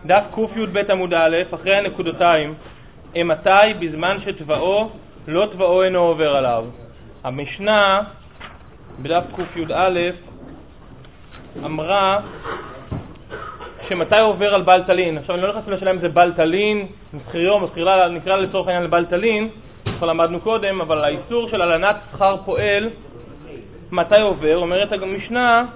דף ק"י עמוד א', אחרי הנקודותיים, מתי בזמן שטבעו לא טבעו אינו עובר עליו. המשנה בדף ק"י אמרה שמתי עובר על בעל תלין. עכשיו אני לא נכנס לשאלה אם זה בעל תלין, מסחיריו, נקרא לצורך העניין לבעל תלין, כבר למדנו קודם, אבל האיסור של הלנת שכר פועל, מתי עובר? אומרת המשנה,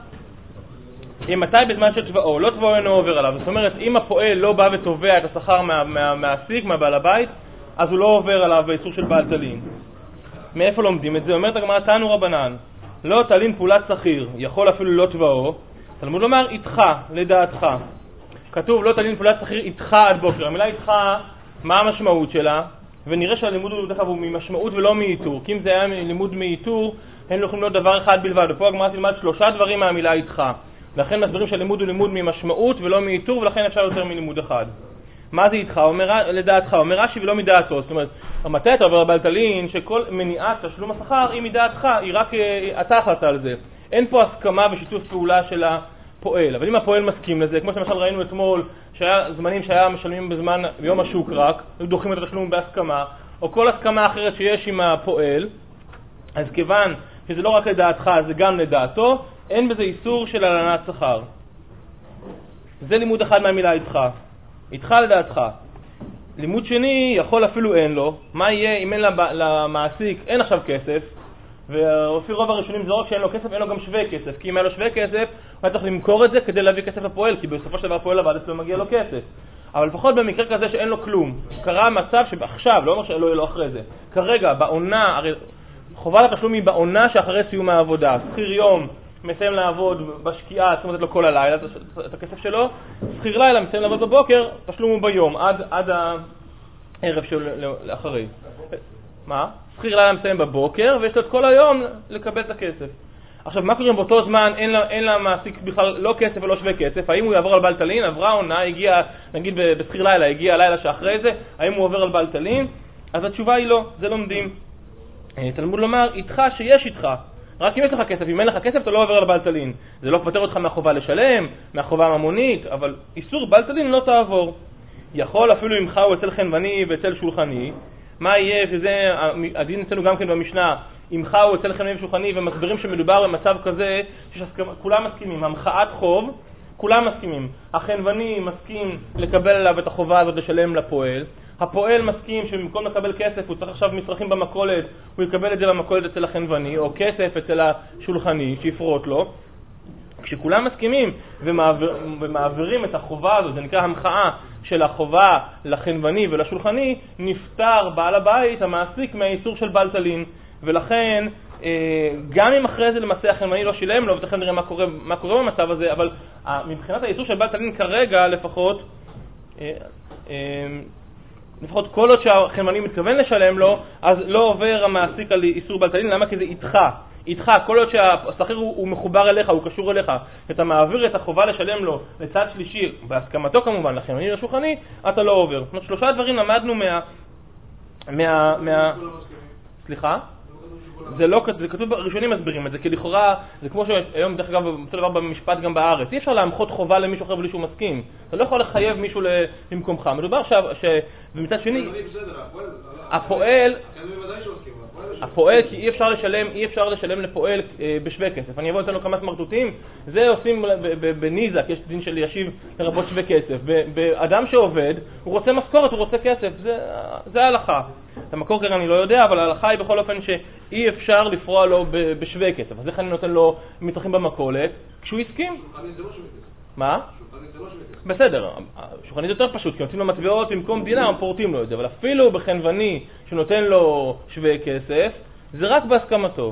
מתי בזמן שטבעו, לא טבעו אינו עובר עליו. זאת אומרת, אם הפועל לא בא ותובע את השכר מהמעסיק, מהבעל הבית, אז הוא לא עובר עליו באיסור של בעל תלין. מאיפה לומדים את זה? אומרת הגמרא, תנו רבנן, לא תלין פעולת שכיר, יכול אפילו לא טבעו. תלמוד לומר, איתך, לדעתך. כתוב, לא תלין פעולת שכיר איתך עד בוקר. המילה איתך, מה המשמעות שלה? ונראה שהלימוד הוא ממשמעות ולא מאיתור. כי אם זה היה לימוד מאיתור, הם לא יכולים להיות דבר אחד בלבד. ופה הגמרא תלמד 3 דברים מהמילה איתך. לכן מסבירים שהלימוד הוא לימוד ממשמעות ולא מאיתור, ולכן אפשר יותר מלימוד אחד. מה זה איתך? לדעתך, אומר רש"י ולא מדעתו. זאת אומרת, מתי אתה עובר לבעל תלין שכל מניעת תשלום השכר היא מדעתך, היא רק אתה החלטה על זה. אין פה הסכמה ושיתוף פעולה של הפועל. אבל אם הפועל מסכים לזה, כמו שלמשל ראינו אתמול, שהיה זמנים שהיה משלמים ביום השוק רק, היו דוחים את התשלום בהסכמה, או כל הסכמה אחרת שיש עם הפועל, אז כיוון שזה לא רק לדעתך, זה גם לדעתו, אין בזה איסור של הלנת שכר. זה לימוד אחד מהמילה איתך. איתך לדעתך. לימוד שני, יכול אפילו אין לו. מה יהיה אם אין למעסיק, אין עכשיו כסף, ולפי רוב הראשונים זה רק שאין לו כסף, אין לו גם שווה כסף. כי אם אין לו שווה כסף, הוא צריך למכור את זה כדי להביא כסף לפועל, כי בסופו של דבר הפועל עבד אצלו מגיע לו כסף. אבל לפחות במקרה כזה שאין לו כלום, קרה מצב שעכשיו, לא אומר שלא יהיה לו אחרי זה, כרגע, בעונה, הרי חובת התשלום היא בעונה שאחרי סיום העבודה. שכיר יום מסיים לעבוד בשקיעה, צריך לתת לו כל הלילה את הכסף שלו, שכיר לילה מסיים לעבוד בבוקר, תשלום הוא ביום, עד הערב לאחרי. מה? שכיר לילה מסיים בבוקר, ויש לו את כל היום לקבל את הכסף. עכשיו, מה קורה באותו זמן, אין למעסיק בכלל לא כסף ולא שווה כסף, האם הוא יעבור על בעל תלין, עברה עונה, הגיע, נגיד בשכיר לילה, הגיע הלילה שאחרי זה, האם הוא עובר על בעל תלין? אז התשובה היא לא, זה לומדים. תלמוד לומר, איתך שיש איתך. רק אם יש לך כסף, אם אין לך כסף אתה לא עובר על בעל תלין. זה לא פותר אותך מהחובה לשלם, מהחובה הממונית, אבל איסור בעל תלין לא תעבור. יכול אפילו אם חאו אצל חנווני ואצל שולחני, מה יהיה, שזה הדין אצלנו גם כן במשנה, אם חאו אצל חנווני ושולחני, ומסבירים שמדובר במצב כזה, כולם מסכימים, המחאת חוב, כולם מסכימים. החנווני מסכים לקבל עליו את החובה הזאת לשלם לפועל, הפועל מסכים שבמקום לקבל כסף הוא צריך עכשיו מצרכים במכולת, הוא יקבל את זה במכולת אצל החנווני, או כסף אצל השולחני שיפרוט לו. כשכולם מסכימים ומעבירים את החובה הזאת, זה נקרא המחאה של החובה לחנווני ולשולחני, נפטר בעל הבית, המעסיק, מהאיסור של בעל תלין. ולכן, גם אם אחרי זה למעשה החנווני לא שילם לו, ותכף נראה מה קורה במצב הזה, אבל מבחינת האיסור של בעל תלין כרגע לפחות, כל עוד שהחנווני מתכוון לשלם לו, אז לא עובר המעסיק על איסור בעל תלין. למה? כי זה איתך, כל עוד שהשכיר הוא מחובר אליך, הוא קשור אליך, אתה מעביר את החובה לשלם לו לצד שלישי, בהסכמתו כמובן, לחנווני לשולחני, אתה לא עובר. זאת אומרת, 3 דברים למדנו סליחה? זה לא, זה כתוב בראשונים מסבירים את זה, כי לכאורה, זה כמו שהיום דרך אגב אותו דבר במשפט גם בארץ, אי אפשר להמחות חובה למישהו אחר בלי שהוא מסכים, אתה לא יכול לחייב מישהו למקומך. מדובר ומצד שני, הפועל, כי אי אפשר לשלם לפועל בשווה כסף. אני אבוא אצלנו כמה סמרטוטים, זה עושים בניזה, כי יש דין של ישיב לרבות שווה כסף. באדם שעובד, הוא רוצה משכורת, הוא רוצה כסף, זה ההלכה. את המקור כאן אני לא יודע, אבל ההלכה היא בכל אופן שאי אפשר לפרוע לו בשווה כסף. אז איך אני נותן לו מצרכים במכולת? כשהוא הסכים. שולחנית זה לא שווה כסף. מה? שולחנית זה לא שווה כסף. בסדר, שולחנית יותר פשוט, כי נותנים לו מטבעות במקום דינה, הם פורטים לו את זה. אבל אפילו בחנווני שנותן לו שווה כסף, זה רק בהסכמתו.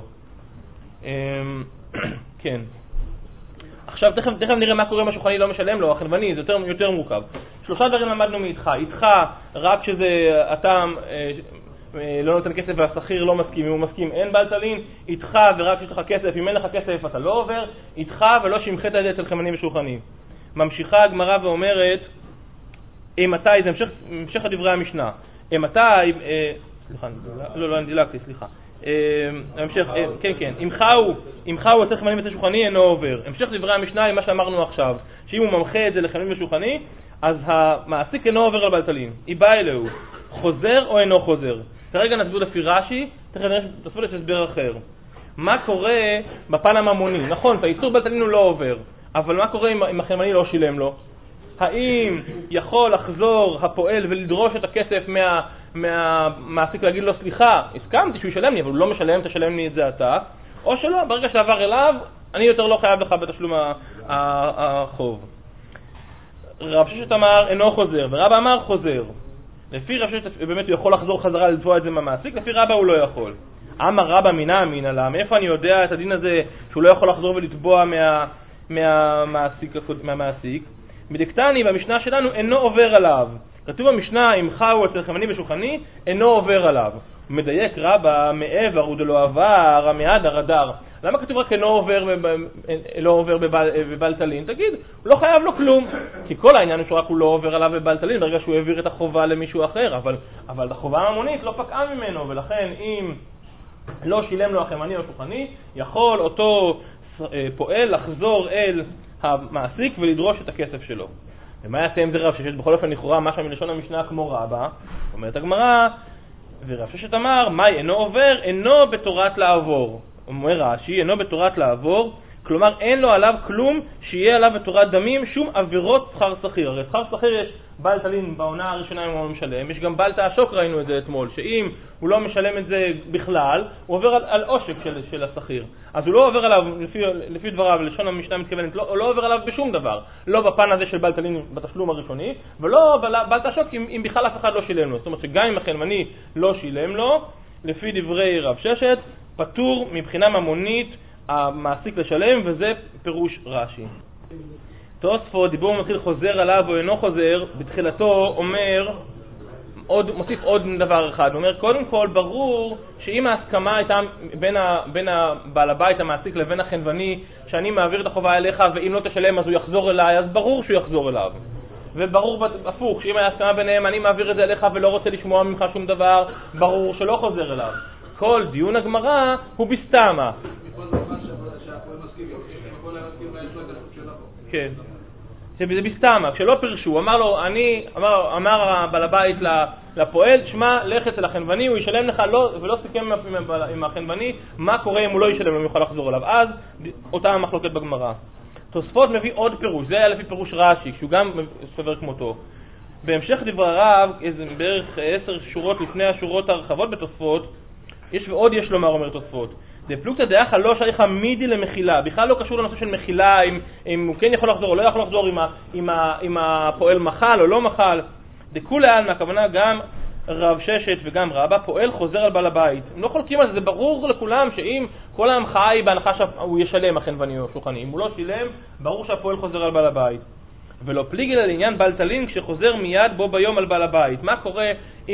כן. עכשיו תכף נראה מה קורה אם השולחני לא משלם לו, החנווני זה יותר מורכב. 3 דברים למדנו מאיתך. איתך רק שזה אתה לא נותן כסף והשכיר לא מסכים, אם הוא מסכים אין בעל תלין. איתך ורק שיש לך כסף, אם אין לך כסף אתה לא עובר. איתך ולא שמחת את זה אצל חנווני ושולחני. ממשיכה הגמרא ואומרת, מתי, זה המשך הדברי המשנה. מתי, סליחה, לא דילגתי, סליחה. המשך, כן, אם חאו אצל חנווני ואצל שולחני אינו עובר. המשך דברי המשנה עם מה שאמרנו עכשיו, שאם הוא ממחה את זה לחנווני ושולחני, אז המעסיק אינו עובר על בעל טלין. היא באה אלוהו, חוזר או אינו חוזר? כרגע נסביר לפי רש"י, תכף נסביר להסבר אחר. מה קורה בפן הממוני? נכון, את האיסור בעל טלין הוא לא עובר, אבל מה קורה אם החנווני לא שילם לו? האם יכול לחזור הפועל ולדרוש את הכסף מהמעסיק להגיד לו סליחה, הסכמתי שהוא ישלם לי, אבל הוא לא משלם, תשלם לי את זה אתה, או שלא, ברגע שעבר אליו, אני יותר לא חייב לך בתשלום החוב. רב ששת אמר אינו חוזר, ורבא אמר חוזר. לפי רב ששת באמת הוא יכול לחזור חזרה לתבוע את זה מהמעסיק, לפי רבא הוא לא יכול. אמר רבא מינה אמינא לה, מאיפה אני יודע את הדין הזה שהוא לא יכול לחזור ולתבוע מהמעסיק? מדקתני במשנה שלנו אינו עובר עליו. כתוב במשנה אם חהו אצל חנווני ושולחני אינו עובר עליו. מדייק רבא מעבר הוא דלא עבר המעדר הדר. למה כתוב רק אינו עובר בבעל טלין? תגיד, הוא לא חייב לו כלום. כי כל העניין הוא שרק הוא לא עובר עליו בבעל טלין ברגע שהוא העביר את החובה למישהו אחר, אבל החובה הממונית לא פקעה ממנו, ולכן אם לא שילם לו החנווני או שולחני, יכול אותו פועל לחזור אל המעסיק ולדרוש את הכסף שלו. ומה יעשה עם זה רב ששת? בכל אופן לכאורה משהו מלשון המשנה כמו רבא, אומרת הגמרא, ורב ששת אמר, מה אינו עובר? אינו בתורת לעבור. אומר רש"י, אינו בתורת לעבור, כלומר אין לו עליו כלום שיהיה עליו בתורת דמים, שום עבירות שכר שכיר. הרי שכר שכיר יש בעל טלין בעונה הראשונה אם הוא לא משלם, יש גם בעל תעשוק, ראינו את זה אתמול, שאם הוא לא משלם את זה בכלל, הוא עובר על עושק של השכיר. אז הוא לא עובר עליו, לפי דבריו, לשון המשנה מתכוונת, לא עובר עליו בשום דבר. לא בפן הזה של בעל טלין בתשלום הראשוני, ולא בעל תעשוק אם בכלל אף אחד לא שילם לו. זאת אומרת שגם אם החנווני לא שילם לו, לפי דברי רב ששת, פטור מבחינה ממונית המעסיק לשלם, וזה פירוש רש"י. תוספות, דיבור מתחיל חוזר עליו או אינו חוזר, בתחילתו אומר, מוסיף עוד דבר אחד, הוא אומר קודם כל ברור שאם ההסכמה הייתה בין בעל הבית המעסיק לבין החנווני, שאני מעביר את החובה אליך ואם לא תשלם אז הוא יחזור אליי, אז ברור שהוא יחזור אליו. וברור הפוך, שאם היה הסכמה ביניהם אני מעביר את זה אליך ולא רוצה לשמוע ממך שום דבר, ברור שלא חוזר אליו. כל דיון הגמרא הוא בסתמה. כן. זה בסתמה, כשלא פרשו, אמר בעל הבית לפועל, שמע, לך אצל החנווני, הוא ישלם לך, ולא סיכם עם החנווני, מה קורה אם הוא לא ישלם, הוא יוכל לחזור אליו. אז אותה המחלוקת בגמרא. תוספות מביא עוד פירוש, זה היה לפי פירוש רש"י, שהוא גם סובר כמותו. בהמשך דבריו, בערך 10 שורות לפני השורות הרחבות בתוספות, יש לומר, אומר תוספות, דפלוגתא דאחא לא שייכא מידי למחילה, בכלל לא קשור לנושא של מחילה, אם הוא כן יכול לחזור או לא יכול לחזור, אם הפועל מחל או לא מחל. דכולי עלמא, הכוונה גם רב ששת וגם רבא, פועל חוזר על בעל הבית. הם לא חולקים על זה, זה ברור לכולם שאם כל ההמחאה היא בהנחה שהוא ישלם החנווני או שולחני, אם הוא לא שילם, ברור שהפועל חוזר על בעל הבית. ולא פליגי לעניין בעל טלין כשחוזר מיד בו ביום על בעל הבית. מה קורה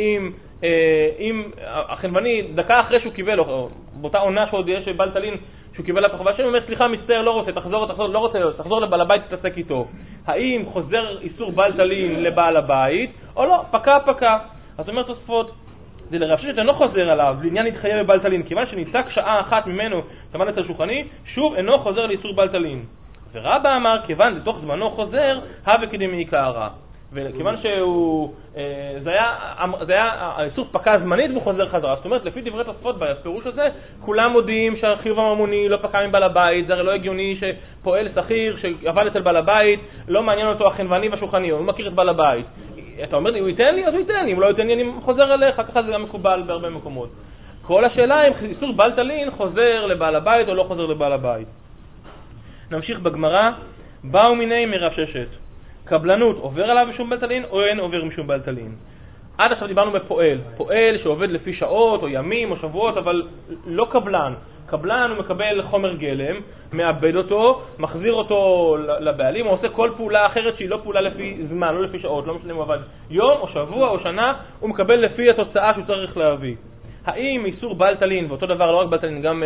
אם החנווני דקה אחרי שהוא קיבל, או באותה עונה שעוד יש בעל טלין שהוא קיבל לחובה שלו, הוא אומר סליחה מצטער לא רוצה, תחזור לבעל הבית תתעסק איתו. האם חוזר איסור בעל טלין לבעל הבית או לא? פקע. אז אומר תוספות, זה לרב ששת אינו חוזר עליו לעניין להתחייב בבעל טלין, כיוון שניתק שעה אחת ממנו כמובן אצל שולחני, שוב אינו חוזר לאיסור בעל טלין. ורבא אמר, כיוון לתוך זמנו חוזר, הווה כדמי קערא. וכיוון שהוא, זה היה האיסור פקע זמנית והוא חוזר חזרה. זאת אומרת, לפי דברי תוספות בפירוש הזה, כולם מודיעים שהחיוב הממוני לא פקע מבעל הבית, זה הרי לא הגיוני שפועל שכיר שעבד אצל בעל הבית, לא מעניין אותו החנווני והשולחני, הוא מכיר את בעל הבית. אתה אומר, הוא ייתן לי? אז הוא ייתן לי, אם הוא לא ייתן לי, אני חוזר אליך, ככה זה גם מקובל בהרבה מקומות. כל השאלה אם איסור בעל טלין חוזר לבעל הבית או לא חוזר לבעל הבית. נמשיך בגמרא, באו מיני מרב ששת. קבלנות עובר עליו משום בעל טלין או אין עובר משום בעל טלין. עד עכשיו דיברנו בפועל, פועל שעובד לפי שעות או ימים או שבועות, אבל לא קבלן. קבלן הוא מקבל חומר גלם, מאבד אותו, מחזיר אותו לבעלים, הוא עושה כל פעולה אחרת שהיא לא פעולה לפי זמן, לא לפי שעות, לא משנה אם הוא עבד יום או שבוע או שנה, הוא מקבל לפי התוצאה שהוא צריך להביא. האם איסור בעל טלין, ואותו דבר לא רק בעל טלין, גם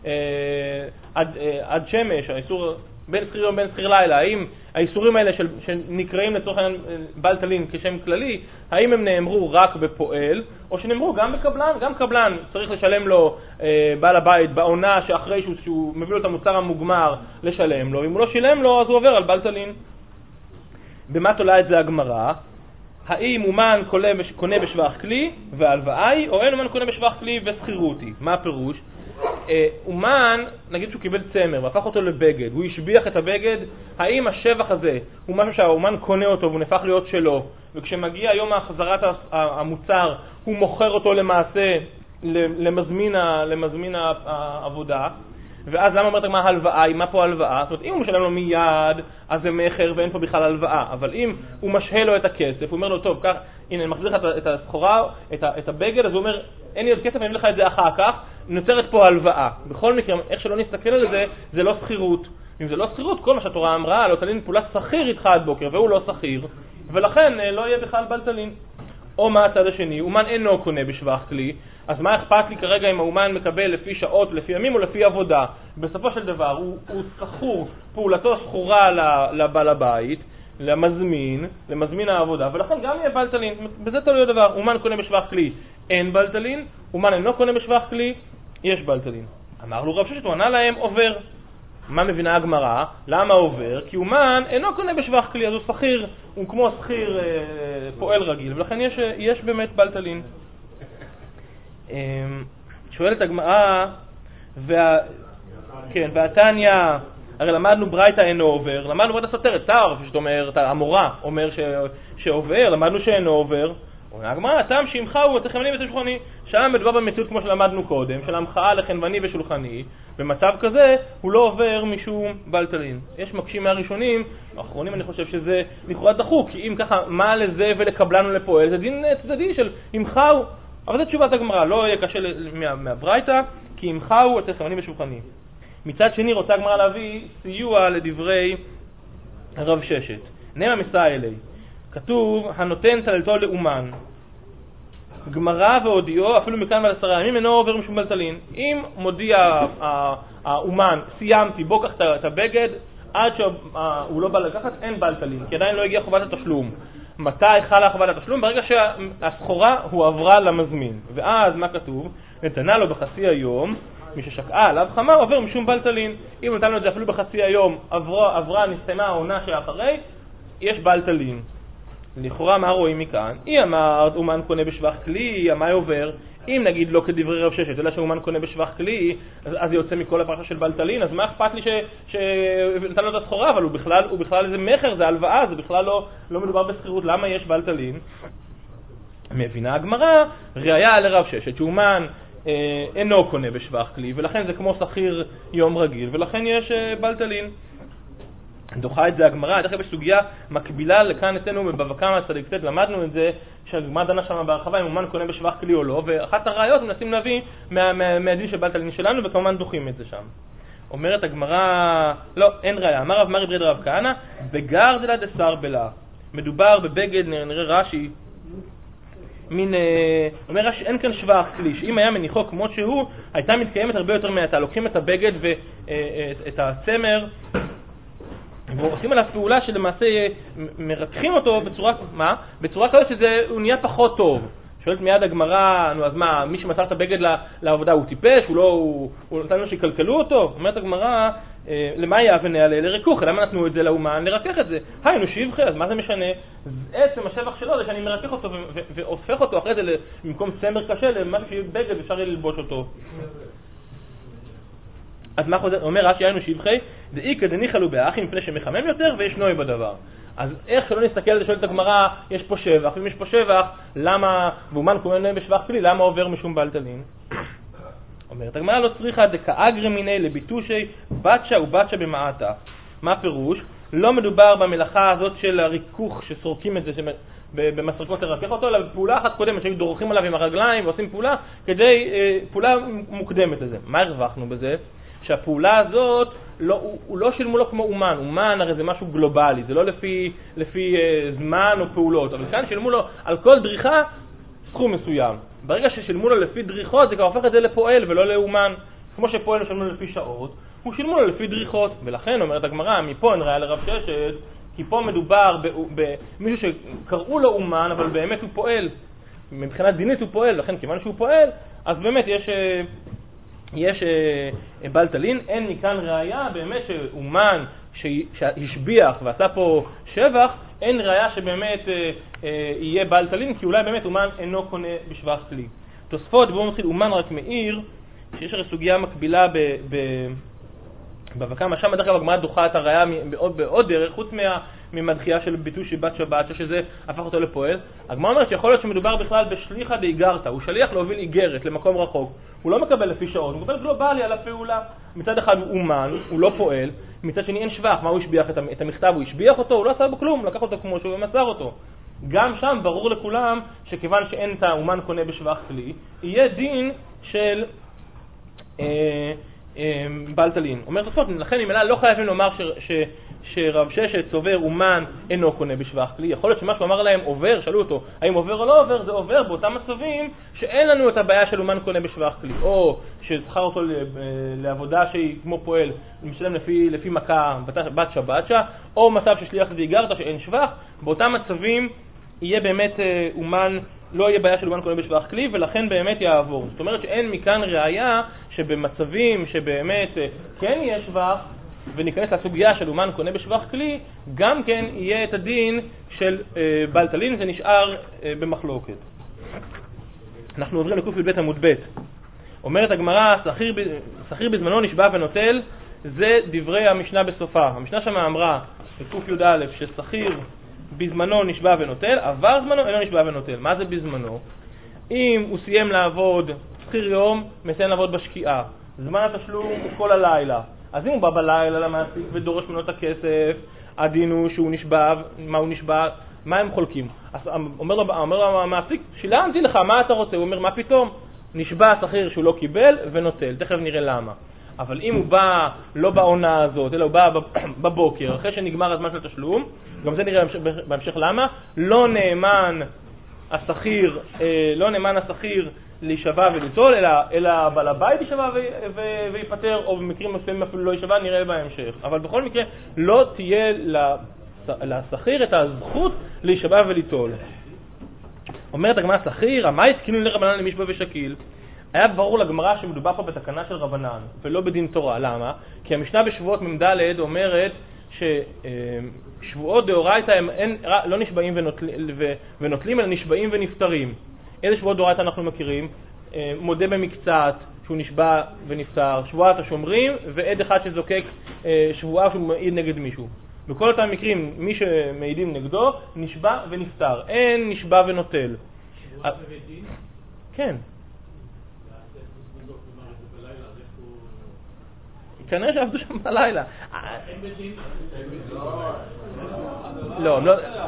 עד שמש, האיסור בין שכיר יום בין שכיר לילה, האם האיסורים האלה שנקראים לצורך העניין בעל טלין כשם כללי, האם הם נאמרו רק בפועל, או שנאמרו גם בקבלן? גם קבלן צריך לשלם לו בעל הבית בעונה שאחרי שהוא מביא לו את המוצר המוגמר לשלם לו, אם הוא לא שילם לו אז הוא עובר על בעל טלין. במה תולה את זה הגמרא? האם אומן קונה בשבח כלי והלוואה היא, או אין אומן קונה בשבח כלי וסחירות היא? מה הפירוש? אומן, נגיד שהוא קיבל צמר והפך אותו לבגד, הוא השביח את הבגד, האם השבח הזה הוא משהו שהאומן קונה אותו והוא נהפך להיות שלו, וכשמגיע יום החזרת המוצר הוא מוכר אותו למעשה למזמין העבודה, ואז למה אומרת מה הלוואה? מה פה הלוואה? זאת אומרת, אם הוא משלם לו מיד, אז זה מחר ואין פה בכלל הלוואה. אבל אם הוא משהה לו את הכסף, הוא אומר לו, טוב, כך, הנה, אני מחזיר לך את הסחורה, את הבגד, אז הוא אומר, אין לי עוד כסף, אני אביא לך את זה אחר כך, נוצרת פה הלוואה. בכל מקרה, איך שלא נסתכל על זה, זה לא שכירות. אם זה לא שכירות, כל מה שהתורה אמרה, לא תלין פעולה שכיר איתך עד בוקר, והוא לא שכיר, ולכן לא יהיה בכלל בל תלין. או מה הצד השני, אומן אינו קונה בשבח כלי, אז מה אכפת לי כרגע אם האומן מקבל לפי שעות, לפי ימים או לפי עבודה? בסופו של דבר הוא שכור, פעולתו שכורה לבעל הבית, למזמין העבודה, ולכן גם יהיה בל תלין. בזה תלוי הדבר. אומן קונה בשבח כלי, אין בל תלין, אומן אינו קונה בשבח כלי, יש בל תלין. אמר לו רב ששת, הוא ענה להם עובר. מה מבינה הגמרא? למה עובר? כי אומן אינו קונה בשבח כלי, אז הוא שכיר, הוא כמו שכיר פועל רגיל, ולכן יש באמת בל תלין. שואלת הגמרא, והתניא, הרי למדנו ברייתא אינו עובר, למדנו ברייתא סותרת, זאת אומרת, המורה אומר שעובר, למדנו שאינו עובר. הגמרא, הטעם שעמך הוא תחמני ותשולחני, שם מדובר במציאות כמו שלמדנו קודם, של המחאה לחנווני ושולחני, במצב כזה הוא לא עובר משום בל תלין. יש מקשים מהראשונים, האחרונים אני חושב שזה לכאורה דחוק, כי אם ככה, מה לזה ולקבלנו לפועל, זה דין צדדי של עמך הוא, אבל זו תשובת הגמרא, לא יהיה קשה מהברייתא, כי עמך הוא תחמני ושולחני. מצד שני רוצה הגמרא להביא סיוע לדברי רב ששת. נמה מסע אלי. כתוב, הנותן צללתו לאומן. גמרא והודיעו, אפילו מכאן ועד 10 ימים, אינו עובר משום בל תלין. אם מודיע האומן, סיימתי, בוא קח את הבגד, עד שהוא לא בא לקחת, אין בל תלין, כי עדיין לא הגיע חובת התשלום. מתי חלה חובת התשלום? ברגע שהסחורה הוא עברה למזמין. ואז מה כתוב? נתנה לו בחצי היום, מי ששקעה עליו חמה עובר משום בל תלין. אם נתן לו את זה אפילו בחצי היום, עברה, נסתיימה העונה שאחרי, יש בל תלין. לכאורה מה רואים מכאן? היא אמרת, אומן קונה בשבח כלי, מה עובר? אם נגיד לא כדברי רב ששת, אלא שאומן קונה בשבח כלי, אז זה יוצא מכל הפרשה של בל תלין, אז מה אכפת לי שנתן לו את הסחורה, אבל הוא בכלל איזה מחר, זה הלוואה, זה בכלל לא מדובר בסחירות, למה יש בל תלין? מבינה הגמרא, ראיה לרב ששת, שאומן אינו קונה בשבח כלי, ולכן זה כמו שכיר יום רגיל, ולכן יש בל תלין. דוחה את זה הגמרא, דרך כלל בסוגיה מקבילה לכאן אצלנו בבבא קמא צדיק ט', למדנו את זה שהגמרא דנה שם בהרחבה אם אומן קונה בשבח כלי או לא, ואחת הראיות מנסים להביא מהדין של בל תלין שלנו, וכמובן דוחים את זה שם. אומרת הגמרא, לא, אין ראיה. אמר רב מרי ברד רב כהנא, בגר דלה דשר בלה. מדובר בבגד, נראה רש"י, אומר רש"י, אין כאן שבח כלי, שאם היה מניחו כמו שהוא, הייתה מתקיימת הרבה יותר מעתה. לוקחים את הבגד ואת הצמר, ועושים עליו פעולה שלמעשה מרתחים אותו בצורה כזאת שהוא נהיה פחות טוב. שואלת מיד הגמרא, נו אז מה, מי שמסר את הבגד לעבודה הוא טיפש? הוא נתן לו שיקלקלו אותו? אומרת הגמרא, למה יאבן יעלה? לריכוך, למה נתנו את זה לאומן? לרכך את זה. היינו שבחי, אז מה זה משנה? עצם השבח שלו זה שאני מרתח אותו והופך אותו אחרי זה במקום צמר קשה למשהו שיהיה בגד ואפשר יהיה ללבוש אותו. אז מה חוזר? אומר רש"י, היינו שבחי, דאיקא דניחא באחי מפני שמחמם יותר ויש נוי בדבר. אז איך שלא נסתכל על זה, שואלת הגמרא, יש פה שבח, ואם יש פה שבח, למה, ואומן קוראים להם בשבח כלי, למה עובר משום בל תלין? אומרת הגמרא, לא צריכה דקאגרא מיניה לביטושי בצ'ה ובצ'ה במעטה. מה פירוש? לא מדובר במלאכה הזאת של הריכוך שסורקים את זה במסרקות לרכך אותו, אלא בפעולה אחת קודמת שהיו דורכים עליו עם הרגליים ועושים פעולה פעולה מוקדמת לזה. מה הרווחנו בזה? שהפעולה הזאת, הוא לא שילמו לו כמו אומן. אומן הרי זה משהו גלובלי, זה לא לפי זמן או פעולות, אבל כאן שילמו לו על כל דריכה סכום מסוים. ברגע ששילמו לו לפי דריכות, זה כבר הופך את זה לפועל ולא לאומן. כמו שפועל שילמו לו לפי שעות, הוא שילמו לו לפי דריכות. ולכן אומרת הגמרא, מפה אין ראיה לרב ששת, כי פה מדובר במישהו שקראו לו אומן, אבל באמת הוא פועל. מבחינת דינית הוא פועל, לכן כיוון שהוא פועל, אז באמת יש בל תלין. אין מכאן ראיה באמת שאומן שהשביח ועשה פה שבח, אין ראיה שבאמת יהיה בעל טלין, כי אולי באמת אומן אינו קונה בשבח כלי. תוספות בואו מתחיל אומן רק מאיר, שיש הרי סוגיה מקבילה בבקמה, שם בדרך כלל הגמרא דוחה את הראיה בעוד דרך, חוץ ממדחייה של ביטוי של בת שבת, שזה הפך אותו לפועל. הגמרא אומרת שיכול להיות שמדובר בכלל בשליחא דאיגרתא, הוא שליח להוביל איגרת למקום רחוק, הוא לא מקבל לפי שעות, הוא מקבל גלובלי על הפעולה. מצד אחד הוא אומן, הוא לא פועל, מצד שני אין שבח, מה הוא השביח את המכתב, הוא השביח אותו, הוא לא עשה בו כלום, לקח אותו כמו שהוא ומסר אותו. גם שם ברור לכולם שכיוון שאין את האומן קונה בשבח כלי, יהיה דין של בעל טלין. אומר תוספות, לכן אם לא חייבים לומר שרב ששת סובר אומן אינו קונה בשבח כלי. יכול להיות שמה שהוא אמר להם עובר, שאלו אותו האם עובר או לא עובר, זה עובר באותם מצבים שאין לנו את הבעיה של אומן קונה בשבח כלי, או ששכר אותו לעבודה שהיא כמו פועל, משלם לפי מכה בת שבתשה, או מצב ששליח דאיגרתא שאין שבח. באותם מצבים יהיה באמת אומן, לא יהיה בעיה של אומן קונה בשבח כלי, ולכן באמת יעבור. זאת אומרת שאין מכאן ראיה שבמצבים שבאמת כן יהיה שבח, וניכנס לסוגיה של אומן קונה בשבח כלי, גם כן יהיה את הדין של בעל טלין, זה נשאר במחלוקת. אנחנו עוברים לק"ב עמוד ב'. אומרת הגמרא, שכיר בזמנו נשבע ונוטל, זה דברי המשנה בסופה. המשנה שם אמרה בק"יא ששכיר בזמנו נשבע ונוטל, עבר זמנו אינו נשבע ונוטל. מה זה בזמנו? אם הוא סיים לעבוד שכיר יום, מסיים לעבוד בשקיעה, זמן התשלום הוא כל הלילה. אז אם הוא בא בלילה למעסיק ודורש ממנו את הכסף, הדין הוא שהוא נשבע, מה הוא נשבע, מה הם חולקים? אז אומר לו המעסיק, שילמתי לך, מה אתה רוצה? הוא אומר, מה פתאום? נשבע שכיר שהוא לא קיבל ונוטל, תכף נראה למה. אבל אם הוא בא לא בעונה הזאת, אלא הוא בא בבוקר, אחרי שנגמר הזמן של התשלום, גם זה נראה בהמשך למה, לא נאמן השכיר להישבע וליטול, אלא בעל הבית יישבע ויפטר, או במקרים מסוימים אפילו לא יישבע, נראה בהמשך. אבל בכל מקרה לא תהיה לשכיר את הזכות להישבע וליטול. אומרת הגמרא, שכיר, מה התקינו לרבנן למשבע ושקיל? היה ברור לגמרא שמדובר פה בתקנה של רבנן ולא בדין תורה. למה? כי המשנה בשבועות מ"ד אומרת ששבועות דאורייתא הם לא נשבעים ונוטלים, אלא נשבעים ונפטרים. איזה שבועות דאורייתא אנחנו מכירים? מודה במקצת שהוא נשבע ונפטר, שבועת השומרים, ועד אחד שזוקק שבועה שהוא מעיד נגד מישהו. בכל אותם מקרים מי שמעידים נגדו נשבע ונפטר, אין נשבע ונוטל. שבועת בבית-דין? כן. כנראה שעבדו שם בלילה. אין בית-דין? לא.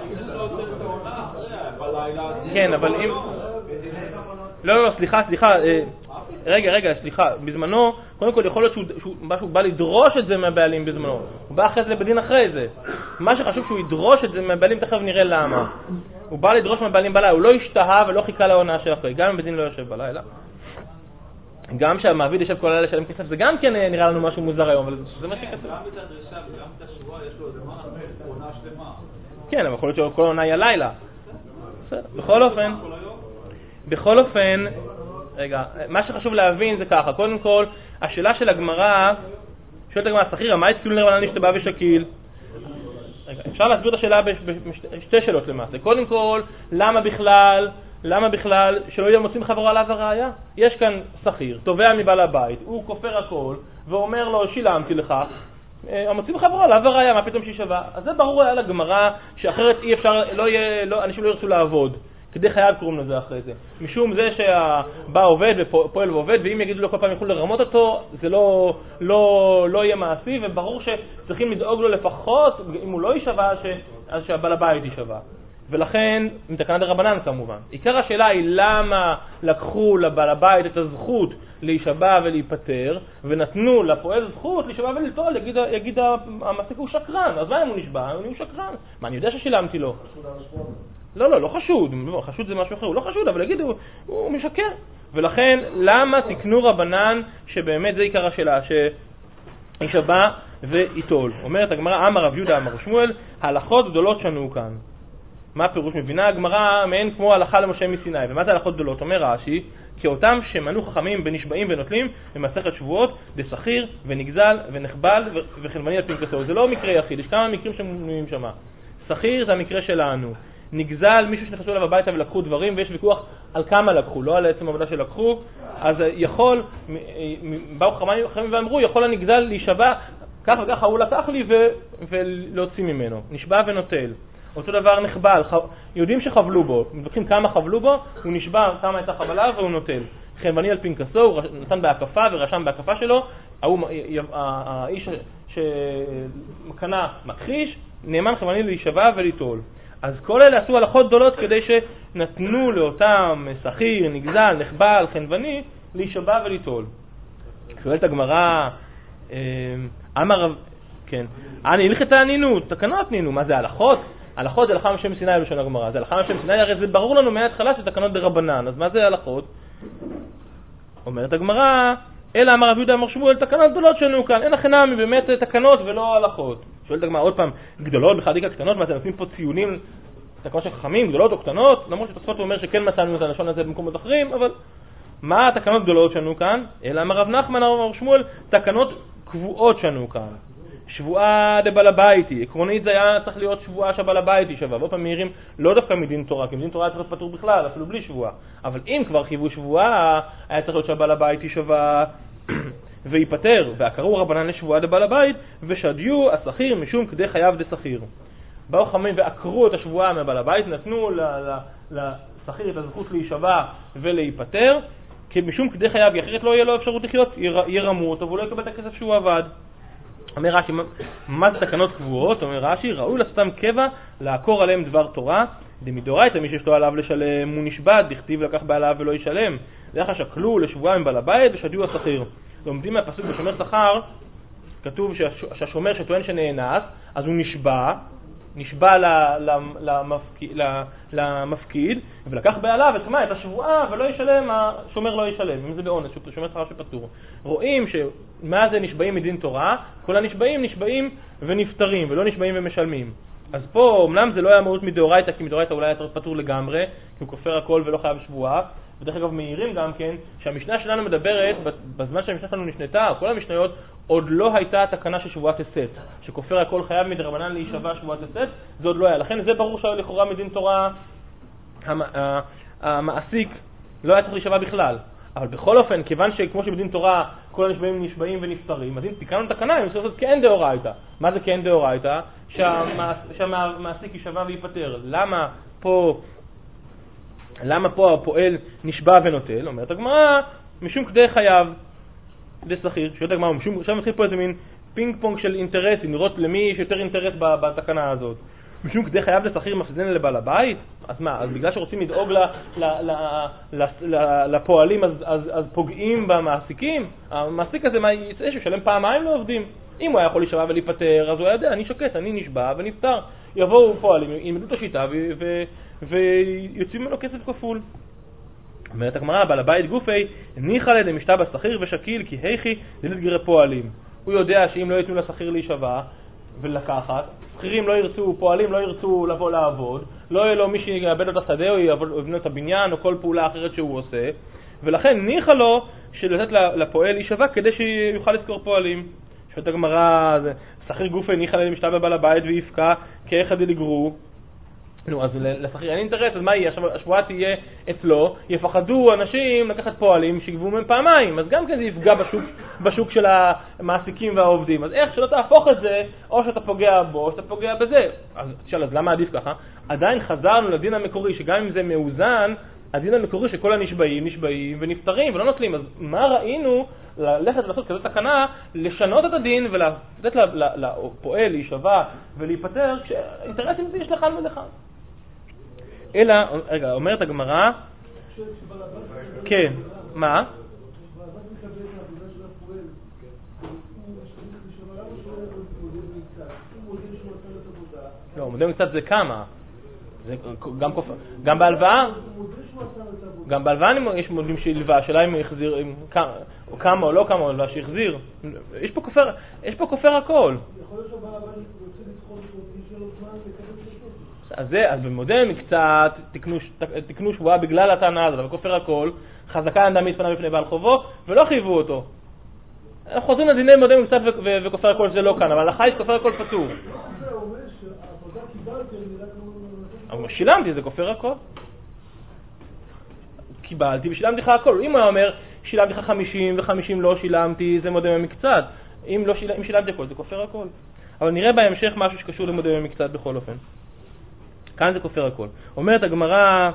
כן, אבל אם... לא, סליחה. רגע, סליחה. בזמנו, קודם כל יכול להיות שהוא בא לדרוש את זה מהבעלים בזמנו. הוא בא אחרי זה לבדין אחרי זה. מה שחשוב שהוא ידרוש את זה מהבעלים, תכף נראה למה. הוא בא לדרוש מהבעלים בלילה, הוא לא השתהה ולא חיכה לעונה של אחרי. גם אם בדין לא יושב בלילה. גם שהמעביד יושב כל הלילה לשלם כסף, זה גם כן נראה לנו משהו מוזר היום, אבל זה מה שכתוב. גם את הדרישה וגם את השבועה יש לו זמן עונה שלמה. כן, אבל יכול להיות שכל עונה היא הלילה. בכל אופן, רגע, מה שחשוב להבין זה ככה, קודם כל, השאלה של הגמרא, שואלת הגמרא, שכיר, מה התקינו לרבנן נשתבע ושקיל? רגע, אפשר להסביר את השאלה בשתי שאלות למעשה. קודם כל, למה בכלל שלא יהיה מוצאים חברו עליו הראיה? יש כאן שכיר, תובע מבעל הבית, הוא כופר הכל, ואומר לו, שילמתי לך, מוצאים חברו עליו הראיה, מה פתאום שישבע? אז זה ברור היה לגמרא, שאחרת אי אפשר, אנשים לא ירצו לעבוד. כדי חייב קוראים לזה אחרי זה. משום זה שבא עובד ופועל ועובד, ואם יגידו לו כל פעם יכולו לרמות אותו, זה לא יהיה מעשי, וברור שצריכים לדאוג לו לפחות, אם הוא לא יישבע, אז שהבעל הבית יישבע. ולכן, מתקנת הרבנן כמובן. עיקר השאלה היא למה לקחו לבעל הבית את הזכות להישבע ולהיפטר, ונתנו לפועל זכות להישבע ולטול, יגיד המעסיק הוא שקרן, אז מה אם הוא נשבע? הוא שקרן. מה, אני יודע ששילמתי לו. לא חשוד, חשוד זה משהו אחר, הוא לא חשוד, אבל יגידו, הוא משקר. ולכן, למה תקנו רבנן שבאמת זה עיקר השאלה, שישבע ויטול? אומרת הגמרא, אמר רב יהודה אמר שמואל, הלכות גדולות שנו כאן. מה פירוש? מבינה הגמרא מעין כמו הלכה למשה מסיני. ומה זה הלכות גדולות? אומר רש"י, כי אותם שמנו חכמים בנשבעים ונוטלים במסכת שבועות, דשכיר ונגזל ונחבל וחלבני על פנקסו. זה לא מקרה יחיד, יש כמה מקרים שמנויים שמה. שכיר זה המקרה שלנו. נגזל מישהו שנכנסו אליו הביתה ולקחו דברים, ויש ויכוח על כמה לקחו, לא על עצם העבודה שלקחו, אז יכול, באו חכמים ואמרו, יכול הנגזל להישבע, כך וככה הוא לקח לי ולהוציא ממנו, נשבע ונוטל. אותו דבר נחבל, יודעים שחבלו בו, מתווכחים כמה חבלו בו, הוא נשבע כמה הייתה חבלה והוא נוטל. חנווני על פנקסו, הוא נתן בהקפה ורשם בהקפה שלו, האיש שקנה מכחיש, נאמן חנווני להישבע וליטול. אז כל אלה עשו הלכות גדולות כדי שנתנו לאותם שכיר, נגזל, נחבל, חנווני, להישבע וליטול. שואלת הגמרא, אמר, כן, הלכת ענינו, תקנות נינו, מה זה הלכות? הלכות זה הלכה משם סיני בלשון הגמרא, זה הלכה משם סיני, הרי זה ברור לנו מההתחלה שתקנות דרבנן, אז מה זה הלכות? אומרת הגמרא, אלא אמר רבי יהודה אמר שמואל, תקנות גדולות שלנו כאן, אין הכי נמי באמת תקנות ולא הלכות. שואלת הגמרא עוד פעם, גדולות בכלל דיקה קטנות, מה זה נותנים פה ציונים, תקנות של חכמים, גדולות או קטנות, למרות שתוספות אומר שכן מצאנו את הלשון הזה במקומות אחרים, אבל מה התקנות גדולות שלנו כאן? אלא אמר רב נחמן אמר שמואל, תקנות קבועות שלנו כאן. שבועה דבעל הביתי, עקרונית זה היה צריך להיות שבועה שבעל הביתי שווה, ועוד פעם מהירים לא דווקא מדין תורה, כי מדין תורה היה צריך להיות פטור בכלל, אפילו בלי שבועה, אבל אם כבר חייבו שבועה, היה צריך להיות שבעל הביתי שווה ויפטר, והקראו רבנן לשבועה דבעל הבית, ושדיו השכיר משום כדי חייב דשכיר. באו חכמים ועקרו את השבועה מבעל הבית, נתנו לשכיר את הזכות להישבע ולהיפטר, כי משום כדי חייב, אחרת לא יהיה לו אפשרות לחיות, ירמו אותו והוא לא יקבל את הכסף שהוא עבד. אומר רש"י, מה זה תקנות קבועות? אומר רש"י, ראוי לעשותם קבע לעקור עליהם דבר תורה, דמדאורייתא מי שיש לו עליו לשלם הוא נשבע, דכתיב לקח בעליו ולא ישלם. דרך שקלו לשבועה מבעל הבית ושדיו השכיר. לומדים מהפסוק בשומר שכר, כתוב שהשומר שטוען שנאנס, אז הוא נשבע למפקיד, ולקח בעליו את השבועה ולא ישלם, השומר לא ישלם, אם זה בעונש, שומר שכר שפטור. רואים שמה זה נשבעים מדין תורה, כל הנשבעים נשבעים ונפטרים, ולא נשבעים ומשלמים. אז פה, אמנם זה לא היה מהות מדאורייתא, כי מדאורייתא אולי היה פטור לגמרי, כי הוא כופר הכל ולא חייב שבועה, ודרך אגב מהירים גם כן, שהמשנה שלנו מדברת, בזמן שהמשנה שלנו נשנתה, כל המשניות, עוד לא הייתה תקנה של שבועת הסת, שכופר הכל חייב מדרבנן להישבע שבועת הסת, זה עוד לא היה. לכן זה ברור שלכאורה מדין תורה המעסיק לא היה צריך להישבע בכלל. אבל בכל אופן, כיוון שכמו שבדין תורה כל הנשבעים נשבעים ונפטרים, אז אם תיקנו תקנה, הם עושים כאין דאורייתא. מה זה כאין דאורייתא? שהמעסיק יישבע ויפטר. למה פה הפועל נשבע ונוטל? אומרת הגמרא, משום כדי חייב לשכיר. שואלת הגמרא, עכשיו מתחיל פה איזה מין פינג פונג של אינטרסים, לראות למי יש יותר אינטרס בתקנה הזאת. משום כדי חייב לשכיר מפסידן לבעל הבית? אז מה? אז בגלל שרוצים לדאוג לפועלים אז פוגעים במעסיקים? המעסיק הזה מה יצא ששלם פעמיים לעובדים? אם הוא היה יכול להישבע ולהיפטר, אז הוא יודע, אני שקט, אני נשבע ונפטר. יבואו פועלים, ילמדו את השיטה ויוצאים ממנו כסף כפול. אומרת הגמרא, בעל הבית גופי, ניחא לדמשתא בשכיר ושקיל, כי היכי דלתגרי פועלים. הוא יודע שאם לא ייתנו לשכיר להישבע ולקחת, שכירים לא ירצו, פועלים לא ירצו לבוא לעבוד, לא יהיה לו מי שיאבד את השדה או יבנה את הבניין או כל פעולה אחרת שהוא עושה, ולכן ניחא לו שלתת לפועל להישבע כדי שיוכל לזכור פועלים. שואלת הגמרא, שכיר גופי ניחא לדמשתא בבעל הבית ויפקע כאיכא דלגרו. נו, אז לשכיר אין אינטרס, אז מה יהיה? עכשיו השבועה תהיה אצלו, יפחדו אנשים לקחת פועלים שיגבו מהם פעמיים, אז גם כן זה יפגע בשוק של המעסיקים והעובדים. אז איך שלא תהפוך את זה, או שאתה פוגע בו, או שאתה פוגע בזה. אז תשאל, אז למה עדיף ככה? עדיין חזרנו לדין המקורי, שגם אם זה מאוזן, הדין המקורי שכל הנשבעים נשבעים ונפטרים ולא נוטלים. אז מה ראינו ללכת ולעשות כזאת תקנה, לשנות את הדין ולתת לפועל להישבע ולהיפטר, כשאינטרסים זה יש לכאן ולכאן. אלא, רגע, אומרת הגמרא, כן, מה? לא, מודיעים קצת זה כמה, גם בהלוואה? גם בהלוואה יש מודיעים שהלוואה, השאלה אם יחזיר, כמה או לא כמה הלוואה שיחזיר, יש פה כופר הכל. יכול להיות שבעל הבית רוצה לזכור שיש לו זמן לקבל אז במודל קצת תקנו שבועה בגלל הטענה הזאת, אבל כופר הכל, חזקה אדם מתפנה בפני בעל חובו, ולא חייבו אותו. אנחנו חוזרים לדיני מודל קצת וכופר הכל זה לא כאן, אבל לחייס כופר הכל פטור. זה אומר שהעבודה אבל שילמתי, זה כופר הכל. קיבלתי ושילמתי לך הכל. אם הוא אומר, שילמתי לך 50 ו50 לא שילמתי, זה מודה ממקצת. אם שילמתי הכל, זה כופר הכל. אבל נראה בהמשך משהו שקשור למודה ממקצת בכל אופן. כאן זה כופר הכל. אומרת הגמרא,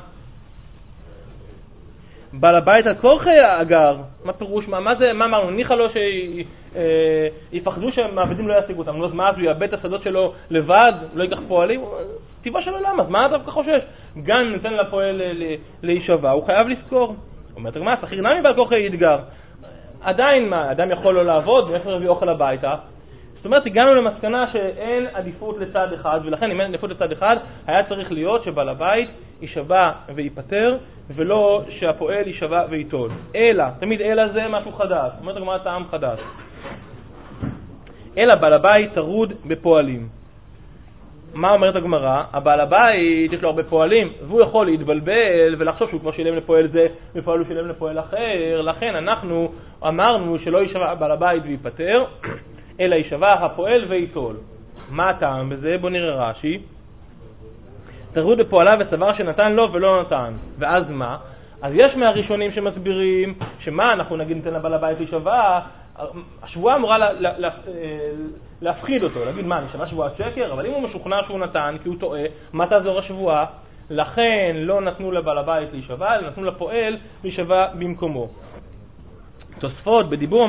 בעל הבית על כורחי אגר. מה פירוש? מה זה? מה אמרנו? ניחא לו שיפחדו שהמעבדים לא ישיגו אותם. אז מה, אז הוא יאבד את השדות שלו לבד? לא ייקח פועלים? טבעה שלו למה? אז מה אתה דווקא חושש? גם אם ניתן לפועל להישבע, הוא חייב לזכור. אומרת הגמרא, שכיר נמי בעל כורחי אתגר. עדיין מה? אדם יכול לא לעבוד ואיך להביא אוכל הביתה? זאת אומרת, הגענו למסקנה שאין עדיפות לצד אחד, ולכן אם אין עדיפות לצד אחד, היה צריך להיות שבעל הבית יישבע וייפטר, ולא שהפועל יישבע וייטול. אלא, תמיד אלא זה משהו חדש. אומרת הגמרא טעם חדש. אלא בעל הבית טרוד בפועלים. מה אומרת הגמרא? הבעל הבית יש לו הרבה פועלים, והוא יכול להתבלבל ולחשוב שהוא כבר שילם לפועל זה, בפועל הוא שילם לפועל אחר. לכן אנחנו אמרנו שלא יישבע בעל הבית וייפטר, אלא יישבע הפועל וייטול. מה הטעם בזה? בוא נראה רש"י. טרוד בפועליו וסבר שנתן לו ולא נתן. ואז מה? אז יש מהראשונים שמסבירים שמה אנחנו נגיד ניתן לבעל הבית להישבע, השבועה אמורה להפחיד אותו, להגיד מה, נשבע שבועת שקר? אבל אם הוא משוכנע שהוא נתן כי הוא טועה, מה תעזור השבועה? לכן לא נתנו לבעל הבית להישבע, אלא נתנו לפועל להישבע במקומו. תוספות בדיבור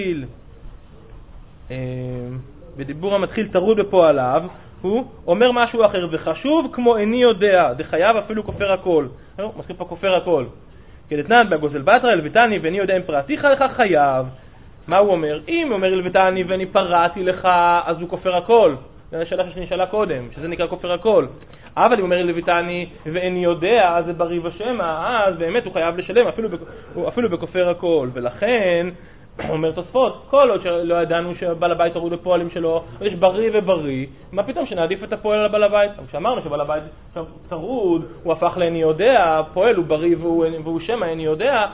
המתחיל טרוד בפועליו, הוא אומר משהו אחר, וחשוב כמו איני יודע, דחייב אפילו כופר הכל. מזכיר פה כופר הכל. כדתנן בגוזל בתרא אלוויתני ואיני יודע אם פרעתיך לך חייב. מה הוא אומר? אם הוא אומר אלוויתני ואני פרעתי לך, אז הוא כופר הכל. זו השאלה שנשאלה קודם, שזה נקרא כופר הכל. אבל אם הוא אומר אלוויתני ואיני יודע, אז זה בריא ושמע, אז באמת הוא חייב לשלם, אפילו בכופר הכל. ולכן אומר תוספות, כל עוד שלא ידענו שבעל הבית טרוד בפועלים שלו, יש בריא ובריא, מה פתאום שנעדיף את הפועל על בעל הבית? כשאמרנו שבעל הבית טרוד, הוא הפך לאיני יודע, הפועל הוא בריא והוא שמע איני יודע,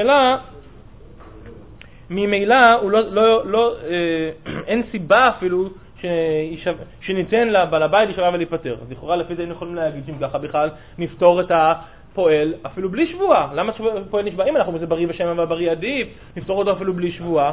ממילא הוא אין סיבה אפילו שניתן לבעל הבית להישבע ולהיפטר. אז לכאורה לפי זה היינו יכולים להגיד שאם ככה בכלל נפתור את הפועל אפילו בלי שבועה. למה פועל נשבע? אם אנחנו זה בריא ושמע והבריא עדיף, נפתור אותו אפילו בלי שבועה.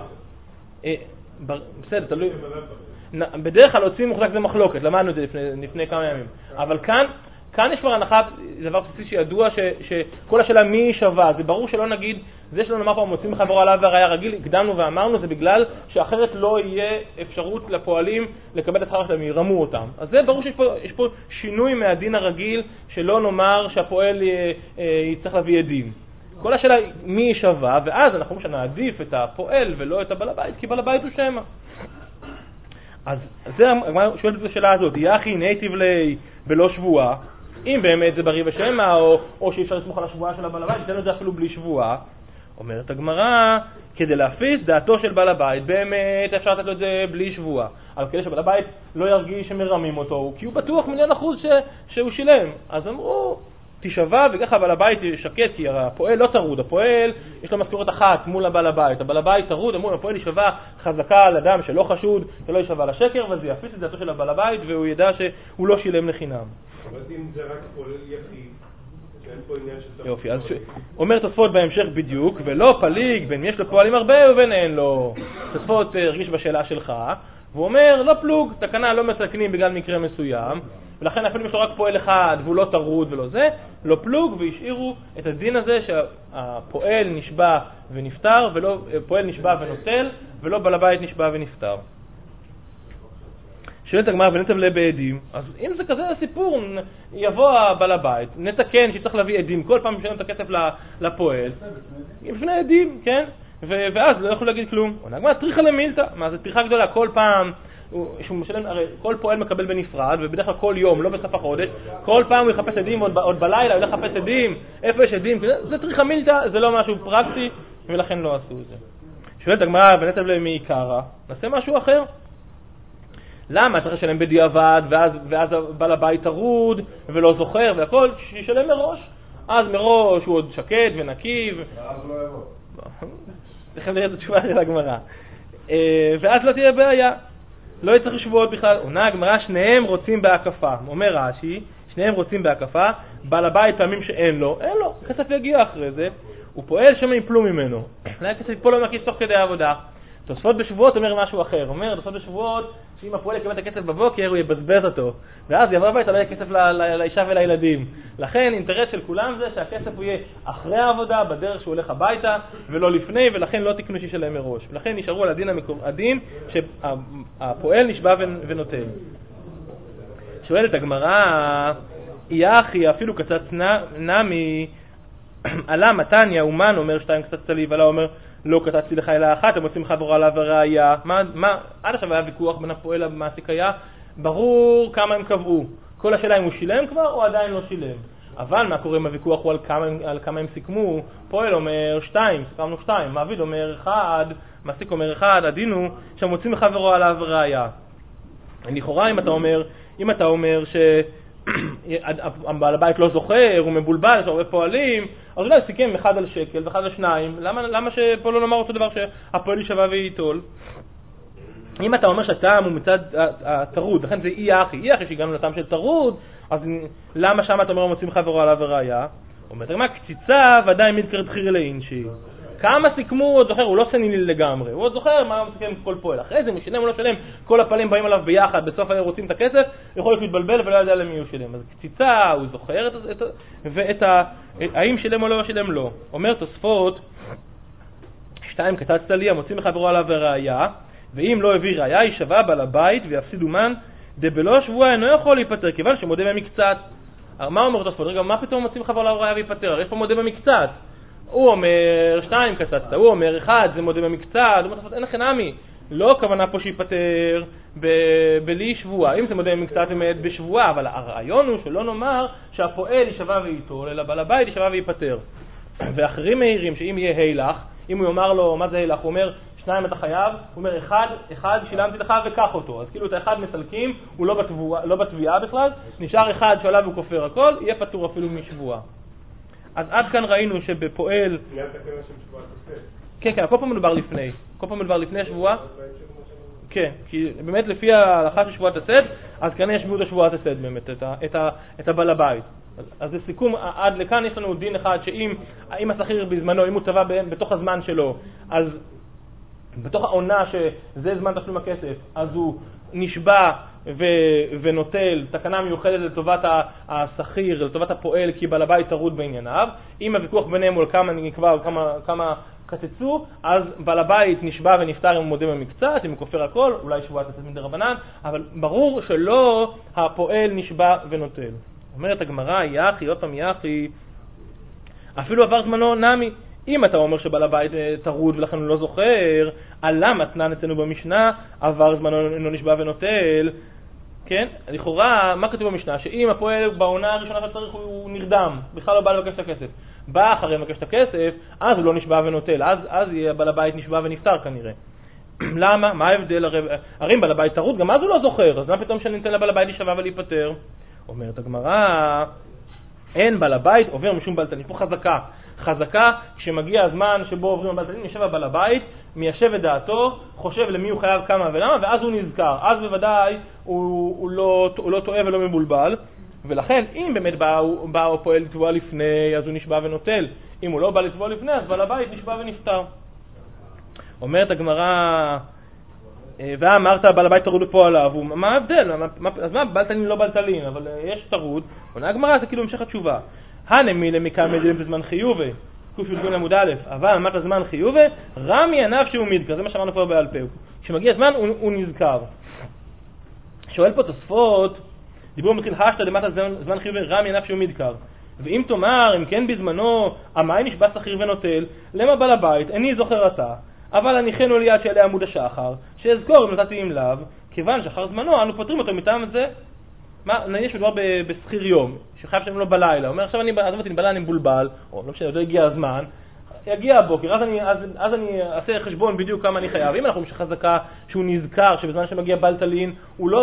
בסדר, תלוי. בדרך כלל הוצאים מוחלק זה מחלוקת, למדנו את זה לפני כמה ימים. אבל כאן יש כבר הנחת, זה דבר בסיסי שידוע שכל השאלה מי יישבע, זה ברור שלא נגיד, זה שלא נאמר פה מוצאים חברו עליו והראיה רגיל, הקדמנו ואמרנו, זה בגלל שאחרת לא יהיה אפשרות לפועלים לקבל את שכר שלהם, ירמו אותם. אז זה ברור שיש פה שינוי מהדין הרגיל, שלא נאמר שהפועל יצטרך להביא עדים. כל השאלה היא מי יישבע, ואז אנחנו נעדיף את הפועל ולא את הבעל הבית, כי בעל הבית הוא שמע. אז זה שואלת את השאלה הזאת, יחי נייטיב לי בלא שבועה, אם באמת זה בריא ושמע, או שאי אפשר לסמוך על השבועה של הבעל הבית, ניתן את זה אפילו בלי שבועה. אומרת הגמרא, כדי להפיס דעתו של בעל הבית, באמת אפשר לתת לו את זה בלי שבועה. אבל כדי שבעל הבית לא ירגיש שמרמים אותו, כי הוא בטוח 100% שהוא שילם. אז אמרו, תישבע וככה בעל הבית שקט, כי הפועל לא טרוד, הפועל יש לו משכורת אחת מול הבעל הבית, הבעל הבית טרוד, אמרו, הפועל יישבע חזקה על אדם שלא חשוד, שלא יישבע לשקר, וזה יפיס את דעתו של הבעל הבית, והוא ידע שהוא לא שילם לחינם. אבל אם זה רק פועל יחיד, שאין פה עניין של... יופי, אז אומר תוספות בהמשך בדיוק, ולא פליג בין יש לו פועלים הרבה ובין אין לו. תוספות הרגיש בשאלה שלך, והוא אומר, לא פלוג, תקנה לא מסכנים בגלל מקרה מסוים, ולכן אפילו יש לו רק פועל אחד והוא לא טרוד ולא זה, לא פלוג, והשאירו את הדין הזה שהפועל נשבע ונפטר, ולא פועל נשבע ונוטל, ולא בעל הבית נשבע ונפטר. שואלת הגמרא ונצב לב בעדים, אז אם זה כזה הסיפור, יבוא בעל הבית, נתקן שצריך להביא עדים, כל פעם משלם את הכסף לפועל, לפני עדים, כן? ואז לא יכול להגיד כלום. הגמרא טריחה למילתא, מה זה טריחה גדולה, כל פעם שהוא משלם, הרי כל פועל מקבל בנפרד, ובדרך כלל כל יום, לא בסוף החודש, כל פעם הוא יחפש עדים, עוד בלילה הוא יחפש עדים, איפה יש עדים, זה טריחה מילתא, זה לא משהו פרקטי, ולכן לא עשו את זה. שואלת הגמרא ונצב לב מעיקרא, נעשה משהו אחר? למה? צריך לשלם בדיעבד, ואז בעל הבית טרוד ולא זוכר והכל, שישלם מראש. אז מראש הוא עוד שקט ונקי. ואז לא יבוא. לכן נראה את התשובה של הגמרא. ואז לא תהיה בעיה. לא יצטרך שבועות בכלל. עונה הגמרא, שניהם רוצים בהקפה. אומר רש"י, שניהם רוצים בהקפה, בעל הבית פעמים שאין לו, כסף יגיע אחרי זה, הוא פועל שמה יפלו ממנו. כסף יפול לו מהכיס תוך כדי העבודה. תוספות בשבועות אומר משהו אחר, אומר תוספות בשבועות שאם הפועל יקבל את הכסף בבוקר הוא יבזבז אותו, ואז יבוא הביתה לא יהיה כסף לאישה ולילדים. לכן אינטרס של כולם זה שהכסף הוא יהיה אחרי העבודה, בדרך שהוא הולך הביתה, ולא לפני, ולכן לא תקנו שישלם מראש. ולכן נשארו על הדין שהפועל נשבע ונוטל. שואלת הגמרא, יחי אפילו קצת נמי, עלה מתניה אומן אומר 2 קצת צליב, עלה אומר לא קטצתי לך אלא אחת, הם מוצאים חברה עליו וראיה. עד עכשיו היה ויכוח בין הפועל למעסיק היה, ברור כמה הם קבעו. כל השאלה אם הוא שילם כבר או עדיין לא שילם. אבל מה קורה אם הוויכוח הוא על כמה הם סיכמו? פועל אומר 2, סיכמנו 2, מעביד אומר 1, מעסיק אומר 1, הדין הוא שהם מוצאים חברה עליו וראיה. לכאורה אם אתה אומר הבעל הבית לא זוכר, הוא מבולבל, יש הרבה פועלים, אז אולי סיכם 1 על שקל ו1 על 2, למה שפה לא נאמר אותו דבר שהפועל יישבע וייטול? אם אתה אומר שהטעם הוא מצד הטרוד, לכן זה אי אחי שהגענו לטעם של טרוד, אז למה שם אתה אומר מוצאים חברה עליו וראיה? אומרת, מה קציצה ודאי מדקר דחיר לאינשי. כמה סיכמו, הוא עוד זוכר, הוא לא סנילי לגמרי, הוא עוד זוכר מה סיכם כל פועל. אחרי זה משלם או לא שלם, כל הפועלים באים עליו ביחד, בסוף היו רוצים את הכסף, יכול להיות להתבלבל ולא יודע למי הוא שלם. אז קציצה, הוא זוכר האם שלם או לא שלם לא. אומר תוספות, 2 קטצת לי, המוצאים מחברו עליו וראיה, ואם לא הביא ראיה, יישבע בעל הבית ויפסיד אומן, דבלא שבוע אינו יכול להיפטר, כיוון שמודה במקצת. מה אומר תוספות? רגע, מה פתאום מוצאים מחברו עליו וראיה ויפטר? יש פה מודה במקצת. הוא אומר 2 קצצת, הוא אומר 1 זה מודה במקצת, אין לכם עמי, לא הכוונה פה שיפטר בלי שבוע, אם זה מודה במקצת באמת בשבוע, אבל הרעיון הוא שלא נאמר שהפועל יישבע וייטול, אלא בעל הבית יישבע וייפטר. ואחרים מהירים שאם יהיה הילך, אם הוא יאמר לו מה זה הילך, הוא אומר 2 אתה חייב, הוא אומר 1 שילמתי לך וקח אותו, אז כאילו את ה1 מסלקים, הוא לא בתביעה בכלל, נשאר 1 שעליו הוא כופר הכל, יהיה פטור אפילו משבוע. אז עד כאן ראינו שבפועל... ליד תקנה של שבועת הסד. כן, כל פעם מדובר לפני. כל פעם מדובר לפני השבועה. כן, כי באמת לפי ההלכה של שבועת הסד, אז כאן יש שבועת שבועת הסד באמת, את הבעל הבית. אז לסיכום, עד לכאן יש לנו דין אחד שאם השכיר בזמנו, אם הוא צבע בתוך הזמן שלו, אז בתוך העונה שזה זמן תשלום הכסף, אז הוא נשבע ונוטל תקנה מיוחדת לטובת השכיר, לטובת הפועל, כי בעל הבית טרוד בענייניו. אם הוויכוח ביניהם הוא על כמה נקבע, כמה קצצו, אז בעל הבית נשבע ונפטר אם הוא מודה במקצת, אם הוא כופר הכל, אולי שבועת הסד מדרבנן, אבל ברור שלא הפועל נשבע ונוטל. אומרת הגמרא, יחי, עוד פעם יחי, אפילו עבר זמנו נמי. אם אתה אומר שבעל הבית טרוד ולכן הוא לא זוכר, עלה מתנן אצלנו במשנה, עבר זמנו אינו נשבע ונוטל, כן? לכאורה, מה כתוב במשנה? שאם הפועל בעונה הראשונה שצריך הוא נרדם, בכלל לא בא לבקש את הכסף. בא אחרי לבקש את הכסף, אז הוא לא נשבע ונוטל, אז יהיה בעל הבית נשבע ונפטר כנראה. למה? מה ההבדל? הרי אם בעל הבית טרוד, גם אז הוא לא זוכר, אז מה פתאום שניתן לבעל הבית להישבע ולהיפטר? אומרת הגמרא, אין בעל הבית עובר משום בעל תלין. יש פה חזקה, כשמגיע הזמן שבו עוברים בעל תלין, יושב הבעל הבית, מיישב את דעתו, חושב למי הוא חייב כמה ולמה, ואז הוא נזכר. אז בוודאי הוא לא טועה ולא מבולבל, ולכן אם באמת בא או פועל לתבוע לפני, אז הוא נשבע ונוטל. אם הוא לא בא לתבוע לפני, אז בעל הבית נשבע ונפטר. אומרת הגמרא, ואמרת בעל הבית טרוד בפועליו, מה ההבדל? אז מה בעל תלין לא בעל תלין, אבל יש טרוד. עונה הגמרא זה כאילו המשך התשובה. הנמי למכאן מדילים בזמן חיובה, ק"ג עמוד א', אבל אמרת זמן חיובה, רמי ענף שהוא מדקר, זה מה שאמרנו כבר בעל פה. כשמגיע הזמן הוא נזכר. שואל פה תוספות, דיבור מתחיל השתא למטה זמן חיובה, רמי ענף שהוא מדקר. ואם תאמר, אם כן בזמנו, המאי נשבע שכיר ונוטל, למה בעל הבית, איני זוכר אתה, אבל אני חנו ליד שעלי עמוד השחר, שאזכור אם נתתי עם לב, כיוון שאחר זמנו אנו פותרים אותו מטעם זה. יש מדובר בשכיר יום, שחייב שלנו לו בלילה, הוא אומר עכשיו אני בלילה אני מבולבל, או לא משנה, עוד לא הגיע הזמן, יגיע הבוקר, אז אני אעשה חשבון בדיוק כמה אני חייב. אם אנחנו משך חזקה שהוא נזכר שבזמן שמגיע בעל תלין,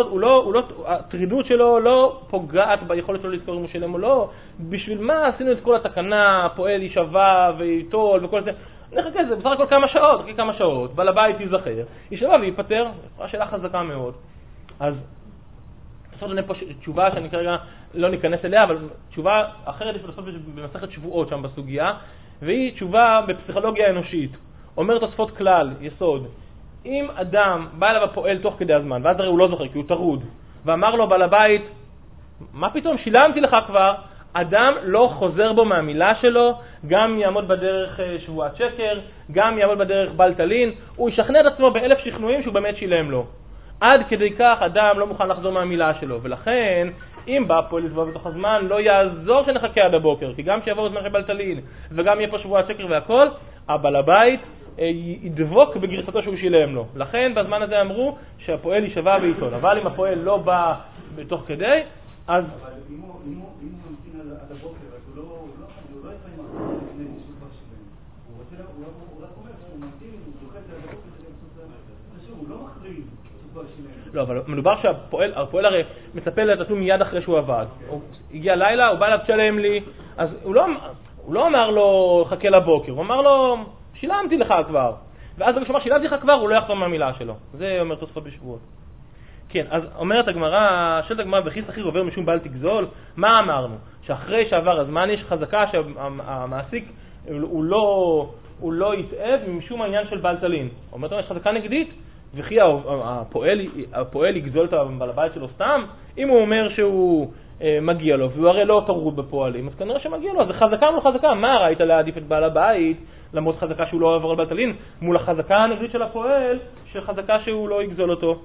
הטרידות שלו לא פוגעת ביכולת שלו לזכור אם הוא שלם או לא, בשביל מה עשינו את כל התקנה, פועל יישבע וייטול וכל זה, נחכה, זה בסך הכל כמה שעות, בעל הבית ייזכר, יישבע וייפטר. שאלה חזקה מאוד. אז בסוף עונה פה תשובה שאני כרגע לא ניכנס אליה, אבל תשובה אחרת יש בסוף במסכת שבועות שם בסוגיה, והיא תשובה בפסיכולוגיה האנושית. אומר תוספות כלל, יסוד, אם אדם בא אליו הפועל תוך כדי הזמן, ואז הרי הוא לא זוכר כי הוא טרוד, ואמר לו בעל הבית, מה פתאום, שילמתי לך כבר, אדם לא חוזר בו מהמילה שלו, גם יעמוד בדרך שבועת שקר, גם יעמוד בדרך בל תלין, הוא ישכנע את עצמו באלף שכנועים שהוא באמת שילם לו. עד כדי כך אדם לא מוכן לחזור מהמילה שלו, ולכן אם בא פועל לתבוע בתוך הזמן, לא יעזור שנחכה עד הבוקר, כי גם שיעבור זמן של בל תלין, וגם יהיה פה שבועת שקר והכל, הבעל הבית ידבוק בגרסתו שהוא שילם לו. לכן בזמן הזה אמרו שהפועל יישבע בעיתון, אבל אם הפועל לא בא בתוך כדי, אז... אבל אם הוא ממתין עד הבוקר, אז הוא לא יפה עם החוק לפני איזשהו כבר שלם. הוא רק אומר שהוא ממתין, הוא דוחת עד הבוקר, זה הוא לא מכריז שהוא כבר שלם. לא, אבל מדובר שהפועל הרי מצפה לתשלום מיד אחרי שהוא עבד. הוא הגיע לילה, הוא בא אליו תשלם לי, אז הוא לא אמר לו חכה לבוקר, הוא אמר לו שילמתי לך כבר. ואז הוא אומר שילמתי לך כבר, הוא לא יחתום מהמילה שלו. זה אומר תוספות בשבועות. כן, אז אומרת הגמרא, שואלת הגמרא, וכי שכיר עובר משום בל תגזול? מה אמרנו? שאחרי שעבר הזמן יש חזקה שהמעסיק הוא לא יתאב משום העניין של בל תלין. אומרת, יש חזקה נגדית, וכי הפועל יגזול את הבעל הבית שלו סתם? אם הוא אומר שהוא מגיע לו, והוא הרי לא טרוד בפועלים, אז כנראה שמגיע לו, אז זה חזקה מול חזקה. מה ראית להעדיף את בעל הבית, למרות חזקה שהוא לא עבר על בל תלין, מול החזקה הנגדית של הפועל, שחזקה שהוא לא יגזול אותו?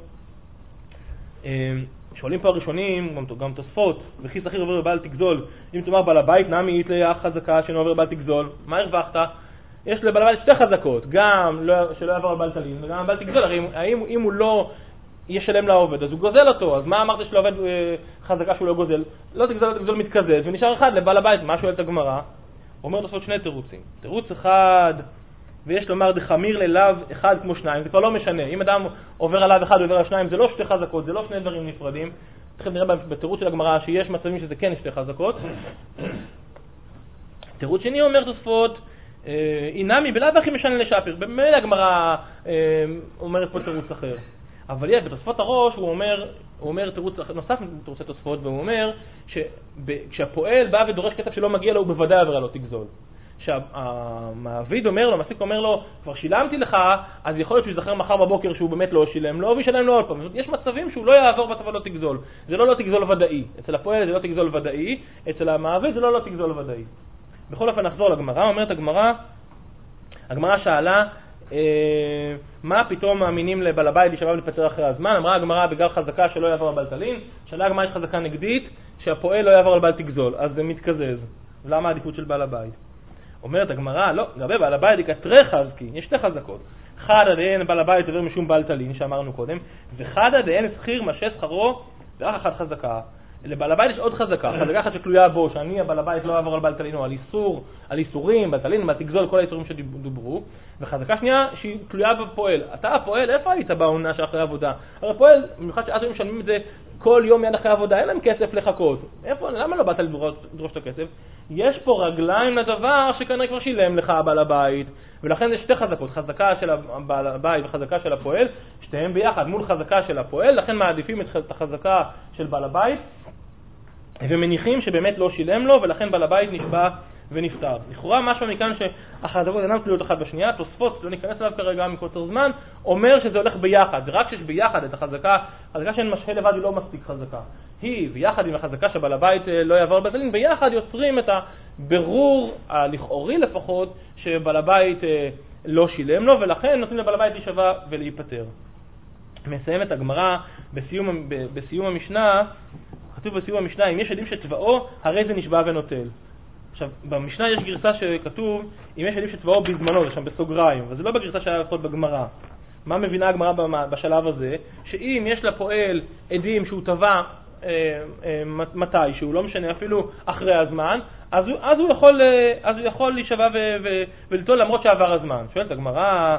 שואלים פה הראשונים, גם תוספות, וכי שכיר עובר בבל תגזול, אם תאמר בעל הבית נמי יתלה חזקה שאינו עובר בבל תגזול, מה הרווחת? יש לבעל הבית שתי חזקות, גם שלא יעבור על בל תלין וגם בל תגזול. הרי אם הוא לא ישלם לעובד אז הוא גוזל אותו, אז מה אמרת שלעובד חזקה שהוא לא גוזל? לא תגזול מתקזז ונשאר אחד לבעל הבית. מה שואלת הגמרא? אומר תוספות שני תירוצים. תירוץ אחד, ויש לומר דחמיר ללאו אחד כמו שניים, זה כבר לא משנה. אם אדם עובר עליו אחד ועובר על שניים, זה לא שתי חזקות, זה לא שני דברים נפרדים. תכף נראה בתירוץ של הגמרא שיש מצבים שזה כן שתי חזקות. תירוץ שני אומר תוספות, אינמי בלאו הכי משנה לשפר. במילא הגמרא אומרת פה תירוץ אחר. אבל יש בתוספות הראש, הוא אומר תירוץ נוסף מתירוצי תוספות, והוא אומר כשהפועל בא ודורש כסף שלא מגיע לו, הוא בוודאי עבירה לא תגזול. שהמעביד אומר לו, המעסיק אומר לו, כבר שילמתי לך, אז יכול להיות שהוא יזכר מחר בבוקר שהוא באמת לא שילם לו, וישלם לו עוד פעם. יש מצבים שהוא לא יעבור בצבא לא תגזול. זה לא תגזול ודאי. אצל הפועל זה לא תגזול ודאי, אצל המעביד זה לא תגזול ודאי. בכל אופן נחזור לגמרא, אומרת הגמרא שאלה, מה פתאום מאמינים לבעל הבית להישבע ולהתפטר אחרי הזמן? אמרה הגמרא בגלל חזקה שלא יעבור על בל תלין, שאלה הגמרא יש חזקה נגדית שהפועל לא יעבור על בל תגזול, אז זה מתקזז. למה העדיפות של בעל הבית? אומרת הגמרא, לא, לגבי בעל הבית יקטרי חזקי, יש שתי חזקות. חדא דאין בעל הבית עובר משום בל תלין, שאמרנו קודם, וחדא דאין שכיר משה שכרו, זה רק אחת חזקה. לבעל הבית יש עוד חזקה, חזקה אחת שתלויה בו, שאני הבעל הבית לא יעבור על בל תלין, או על איסורים, בל תלין, בל תגזול, כל האיסורים שדוברו. וחזקה שנייה שהיא תלויה בפועל. אתה הפועל, איפה היית בעונה שאחרי עבודה? הרי פועל, במיוחד שאז הם משלמים את זה כל יום יד אחרי עבודה, אין להם כסף לחכות. למה לא באת לדרוש את הכסף? יש פה רגליים לדבר שכנראה כבר שילם לך בעל הבית, ולכן יש שתי חזקות, חזקה של בעל הבית וחזקה של הפועל, שתיהם ביחד מול חזקה של הפועל, לכן מעדיפים את החזקה של בעל הבית, ומניחים שבאמת לא שילם לו, ולכן בעל הבית נשבע ונפטר. לכאורה משהו מכאן שהחזקות אינן תלויות אחת בשנייה, תוספות, לא ניכנס אליו כרגע מקוצר זמן, אומר שזה הולך ביחד, ורק שיש ביחד את החזקה שאין משהה לבד היא לא מספיק חזקה. היא ויחד עם החזקה שבעל הבית לא יעבור על בל תלין, ביחד יוצרים את הבירור הלכאורי לפחות, שבעל הבית לא שילם לו, ולכן נותנים לבעל הבית להישבע ולהיפטר. מסיימת הגמרא בסיום המשנה, כתוב בסיום המשנה, אם יש עדים שצבאו, הרי זה נשבע ונוטל. עכשיו, במשנה יש גרסה שכתוב, אם יש עדים שצבאו בזמנו, זה שם בסוגריים, וזה לא בגרסה שהיה לפחות בגמרא. מה מבינה הגמרא בשלב הזה? שאם יש לפועל עדים שהוא טבע מתי, שהוא לא משנה אפילו אחרי הזמן, אז הוא יכול להישבע ולטול למרות שעבר הזמן. שואלת הגמרא,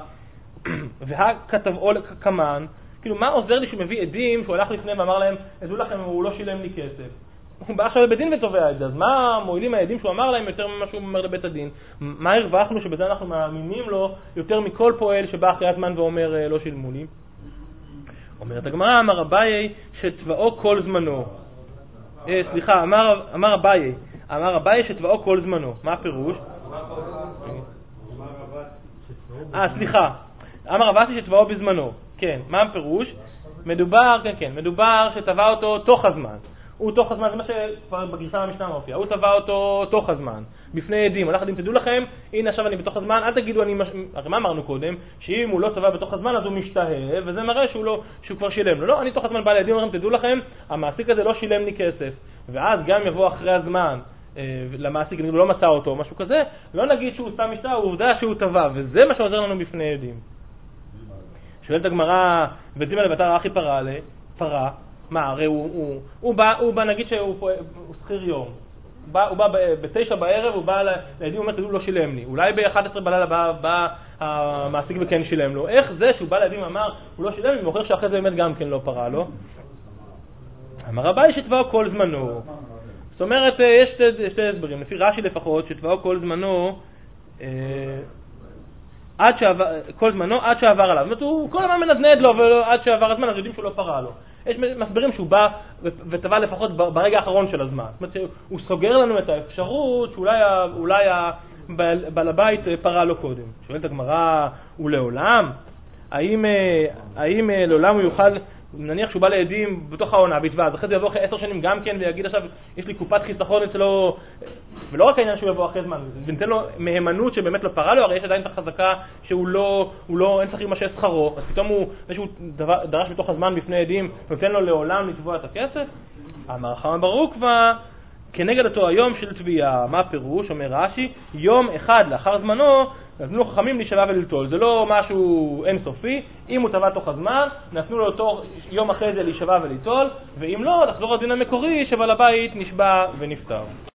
והכתבו כמן, כאילו מה עוזר לי שהוא מביא עדים שהוא הלך לפני ואמר להם, עדו לכם הוא לא שילם לי כסף. הוא בא עכשיו לבית דין ותובע את זה, אז מה מועילים העדים שהוא אמר להם יותר ממה שהוא אומר לבית הדין? מה הרווחנו שבזה אנחנו מאמינים לו יותר מכל פועל שבא אחרי הזמן ואומר לא שילמו לי? אומרת הגמרא, אמר אביי שתבעו כל זמנו. סליחה, אמר אביי שתבעו כל זמנו. מה הפירוש? סליחה, אמר אביי שתבעו בזמנו. כן, מה הפירוש? מדובר שתבע אותו תוך הזמן. הוא תוך הזמן, זה מה שכבר בגרסה המשנה מופיע, הוא תבע אותו תוך הזמן, בפני עדים. הלך עדים, תדעו לכם, הנה עכשיו אני בתוך הזמן, אל תגידו הרי מה אמרנו קודם? שאם הוא לא תבע בתוך הזמן אז הוא משתהה, וזה מראה שהוא כבר שילם לו. לא, אני תוך הזמן בא לעדים, אומרים, תדעו לכם, המעסיק הזה לא שילם לי כסף, ואז גם יבוא אחרי הזמן למעסיק, נגיד, הוא לא מצא אותו, משהו כזה, לא נגיד שהוא סתם משתהה, הוא יודע שהוא תבע, וזה מה שעוזר לנו בפני עדים. שואלת הגמרא, ודין על בתר אחי פרה, מה, הרי הוא בא, נגיד שהוא שכיר יום, הוא בא ב9 בערב, הוא בא לעדים, הוא אומר, תדעו, לא שילם לי. אולי ב11 בלילה בא המעסיק וכן שילם לו. איך זה שהוא בא לעדים ואמר, הוא לא שילם לי, מוכר שאחרי זה באמת גם כן לא פרה לו? אמר אביי שתבעו כל זמנו. זאת אומרת, יש שתי הסברים, לפי רש"י לפחות, שתבעו כל זמנו, כל זמנו עד שעבר עליו. זאת אומרת, הוא כל הזמן מנדנד לו, ועד שעבר הזמן, אז יודעים שהוא לא פרה לו. יש מסברים שהוא בא וטבע לפחות ברגע האחרון של הזמן. זאת אומרת, הוא סוגר לנו את האפשרות שאולי בעל הבית פרה לו קודם. שואלת הגמרא, ולעולם? האם לעולם הוא יוכל, נניח שהוא בא לעדים בתוך העונה ויתבע, אז אחרי זה יבוא אחרי 10 שנים גם כן ויגיד עכשיו, יש לי קופת חיסכון אצלו, ולא רק העניין שהוא יבוא אחרי זמן, וניתן לו מהימנות שבאמת לא פרה לו, הרי יש עדיין את החזקה שהוא לא, אין צריך להימשך שכרו, אז פתאום שהוא דרש בתוך הזמן בפני עדים, נותן לו לעולם לתבוע את הכסף? אמר חכם ברוך כנגד אותו היום של תביעה. מה הפירוש? אומר רש"י, יום אחד לאחר זמנו נתנו לו חכמים להישבע ולטול. זה לא משהו אינסופי. אם הוא תבע תוך הזמן, נתנו לו אותו יום אחרי זה להישבע ולטול, ואם לא, תחזור לדין המקורי שבעל הבית נשבע ונפטר.